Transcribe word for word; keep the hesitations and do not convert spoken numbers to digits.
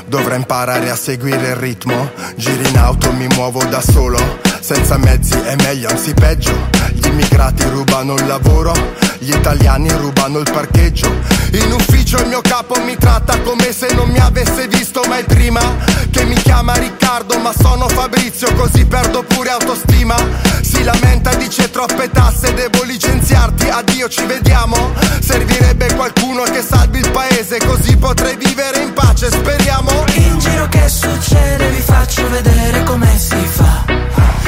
Dovrei imparare a seguire il ritmo. Giri in auto, mi muovo da solo. Senza mezzi è meglio, anzi peggio. Gli immigrati rubano il lavoro, gli italiani rubano il parcheggio. In ufficio il mio capo mi tratta come se non mi avesse visto mai prima. Che mi chiama Riccardo ma sono Fabrizio, così perdo pure autostima. Si lamenta e dice troppe tasse, devo licenziarti, addio ci vediamo. Servirebbe